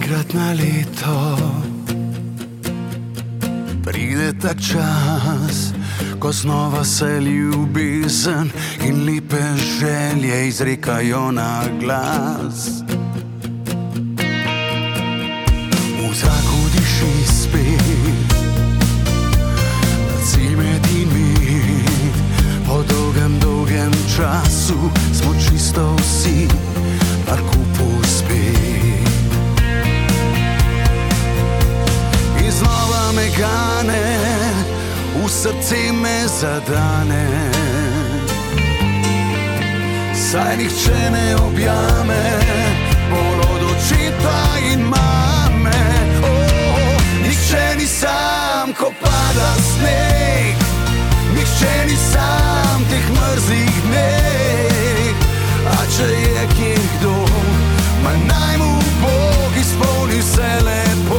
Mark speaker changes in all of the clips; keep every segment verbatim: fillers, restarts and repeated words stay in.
Speaker 1: Enkrat na leto pride ta čas, ko znova se ljubezen in lepe želje izrekajo na glas. V zraku diši spet cimet in med. Po dolgem, dolgem času smo čisto vsi na kupu spet. In znova me gane, v srce me zadane, saj nihče ne objame bolj od očeta in mame. Oh, nihče ni sam, ko pada sneg, nihče ni sam teh mrzlih dneh. A če je kje kdo, ma naj mu Bog izpolni vse lepo.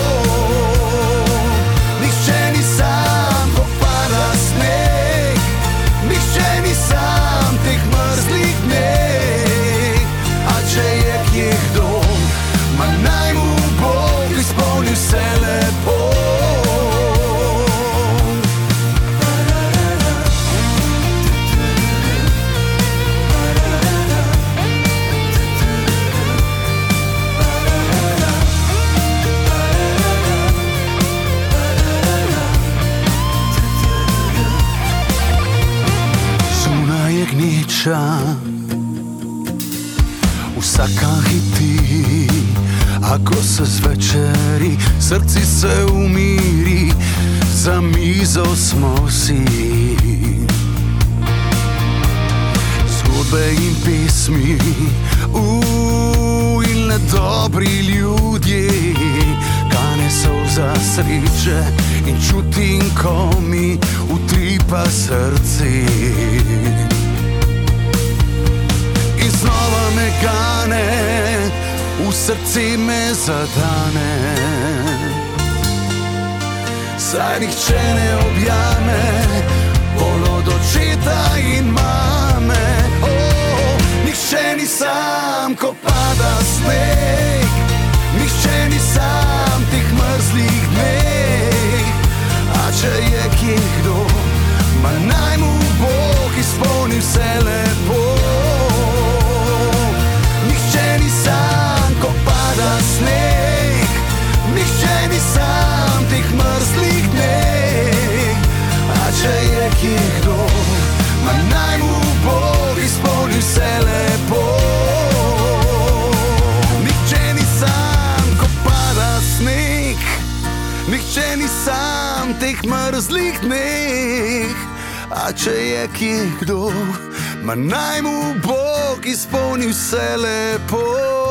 Speaker 1: Nihče ni sam, ko pada sneg, nihče ni sam teh mrzlih dneh. A če je kje kdo, ma naj mu Bog izpolni vse lepo. Gneča, vsaka hiti, a ko se zvečeri, srci se umiri, za mizo smo vsi. Zgodbe in pesmi, uj, in nedobri ljudje, kane solza sreče in čutim, ko mi utripa srce. Znova me gane, v srce me zadane, saj nihče ne objame bolj od očeta in mame. Oh, nihče ni sam, ko pada sneg, nihče ni sam teh mrzlih dneh. A če je kje kdo, ma naj mu Bog izpolni vse lepo. Sam, ko pada sneg, nihče ni sam teh mrzlih dneh. A če je kje kdo, ma naj mu Bog izpolni vse lepo. Nihče ni sam, ko pada sneg, nihče ni sam teh mrzlih dneh. A če je kje kdo, ma naj mu Bog izpolni vse lepo.